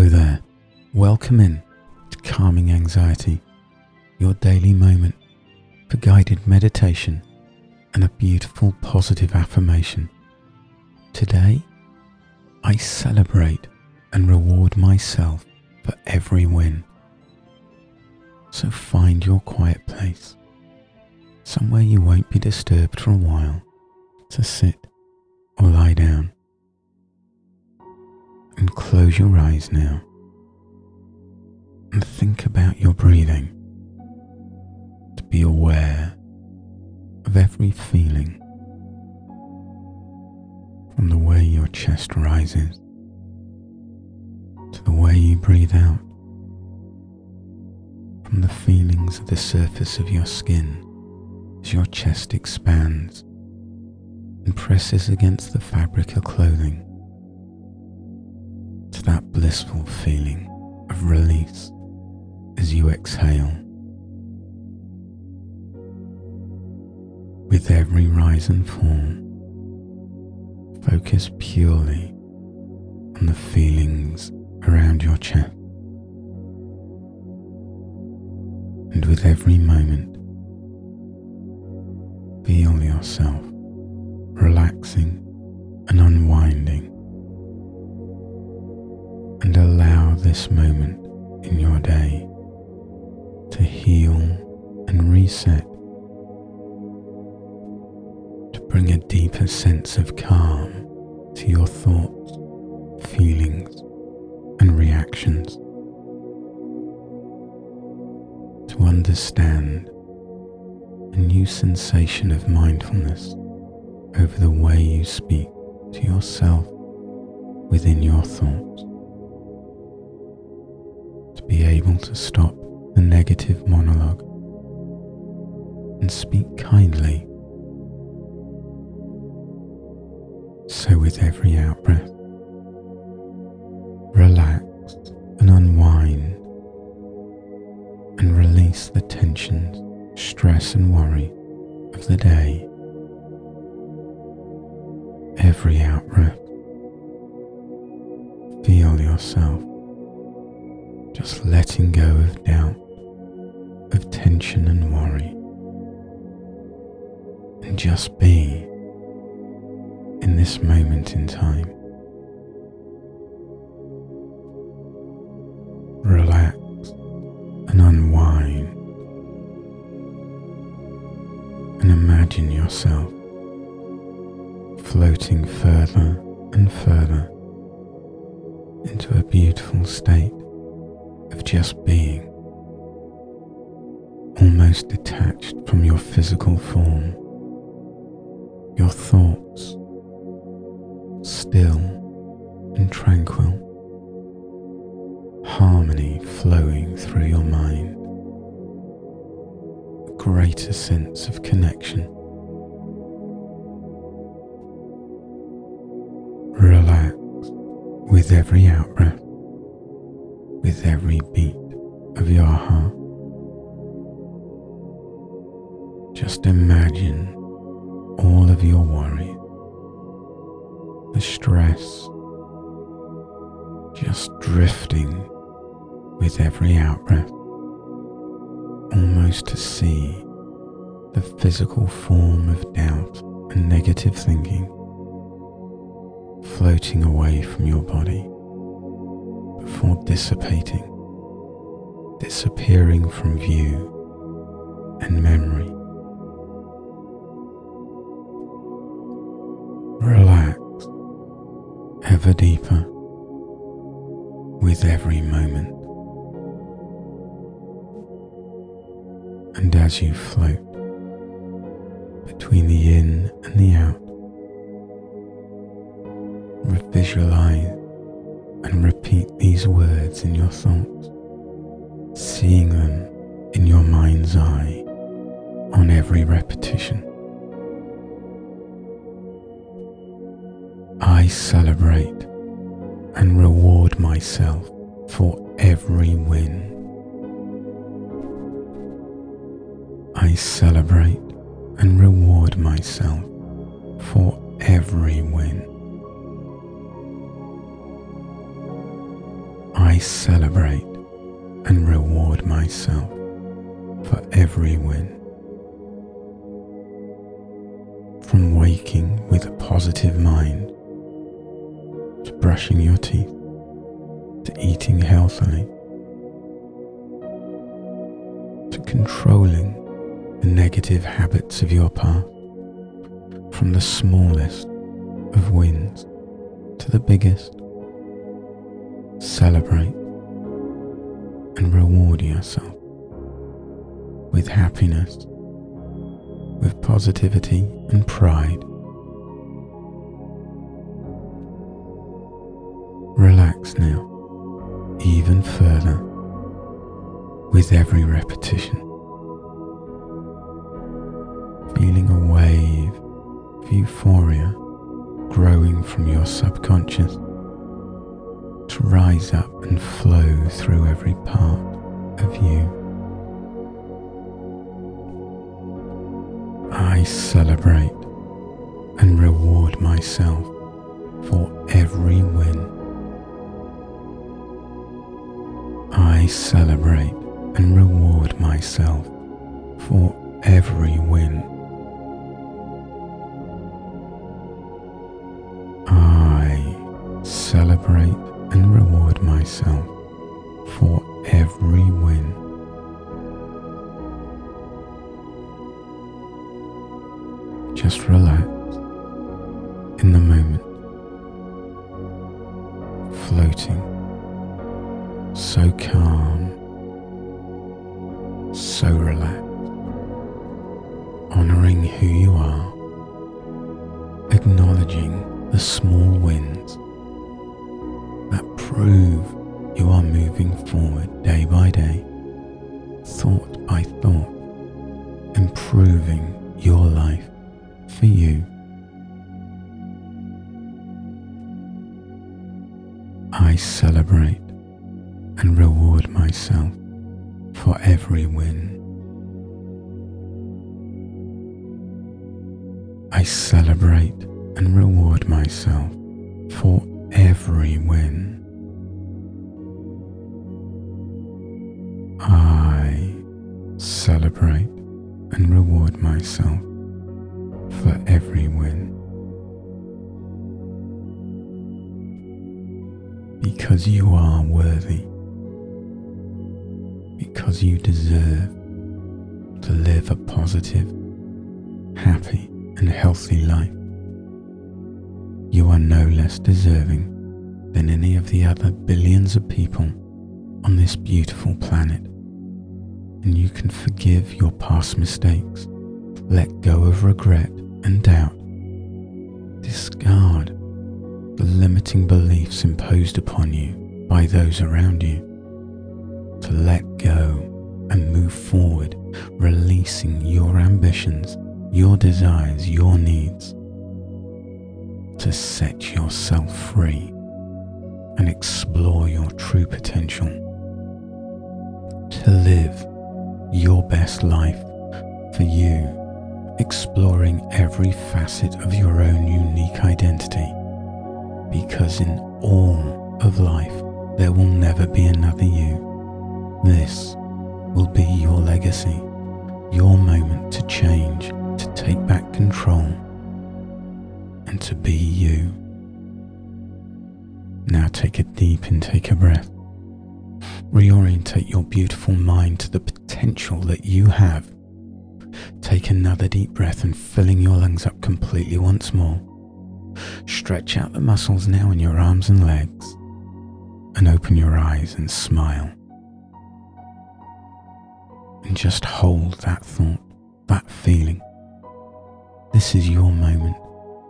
Hello there. Welcome in to Calming Anxiety, your daily moment for guided meditation and a beautiful positive affirmation. Today, I celebrate and reward myself for every win. So find your quiet place, somewhere you won't be disturbed for a while, to sit or lie down. And close your eyes now and think about your breathing, to be aware of every feeling, from the way your chest rises to the way you breathe out, from the feelings of the surface of your skin as your chest expands and presses against the fabric of clothing, to that blissful feeling of release as you exhale. With every rise and fall, focus purely on the feelings around your chest. And with every moment, feel yourself relaxing and unwinding. And allow this moment in your day to heal and reset, to bring a deeper sense of calm to your thoughts, feelings, and reactions, to understand a new sensation of mindfulness over the way you speak to yourself within your thoughts. To be able to stop the negative monologue and speak kindly. So with every out-breath, relax and unwind and release the tensions, stress and worry of the day. Every out-breath, feel yourself just letting go of doubt, of tension and worry, and just be in this moment in time. Relax and unwind, and imagine yourself floating further and further into a beautiful state of just being, almost detached from your physical form, your thoughts still and tranquil, harmony flowing through your mind, a greater sense of connection. Relax with every out-breath, with every beat of your heart. Just imagine all of your worry, the stress, just drifting with every out-breath, almost to see the physical form of doubt and negative thinking floating away from your body before disappearing from view and memory. Relax ever deeper with every moment. And as you float between the in and the out, visualize and repeat these words in your thoughts, seeing them in your mind's eye on every repetition. I celebrate and reward myself for every win. I celebrate and reward myself for every win. I I celebrate and reward myself for every win. From waking with a positive mind, to brushing your teeth, to eating healthily, to controlling the negative habits of your path, from the smallest of wins to the biggest. Celebrate and reward yourself with happiness, with positivity and pride. Relax now, even further, with every repetition, feeling a wave of euphoria growing from your subconscious to rise up and flow through every part of you. I celebrate and reward myself for every win. I celebrate and reward myself for every win. I celebrate and reward myself for every win. Just relax in the moment, floating, so calm, so relaxed, honoring who you are, acknowledging the small wins that prove you are moving forward day by day, thought by thought, improving your life for you. I celebrate and reward myself for every win. I celebrate and reward myself for every win. I celebrate and reward myself for every win. Because you are worthy, because you deserve to live a positive, happy and healthy life. You are no less deserving than any of the other billions of people on this beautiful planet, and you can forgive your past mistakes, let go of regret and doubt, discard the limiting beliefs imposed upon you by those around you, to let go and move forward, releasing your ambitions, your desires, your needs, to set yourself free and explore your true potential, to live your best life for you, exploring every facet of your own unique identity, because in all of life there will never be another you. This will be your legacy, your moment to change, to take back control, and to be you. Now take a deep intake of breath. Reorientate your beautiful mind to the potential that you have. Take another deep breath and filling your lungs up completely once more. Stretch out the muscles now in your arms and legs, and open your eyes and smile. And just hold that thought, that feeling. This is your moment.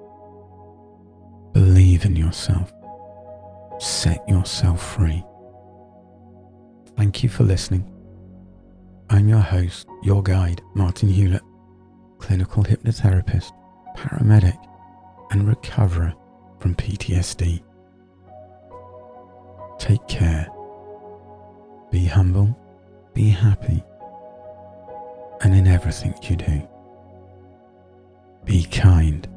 Believe in yourself. Set yourself free. Thank you for listening. I'm your host, your guide, Martin Hewlett, clinical hypnotherapist, paramedic, and recoverer from PTSD. Take care. Be humble, be happy, and in everything you do, be kind.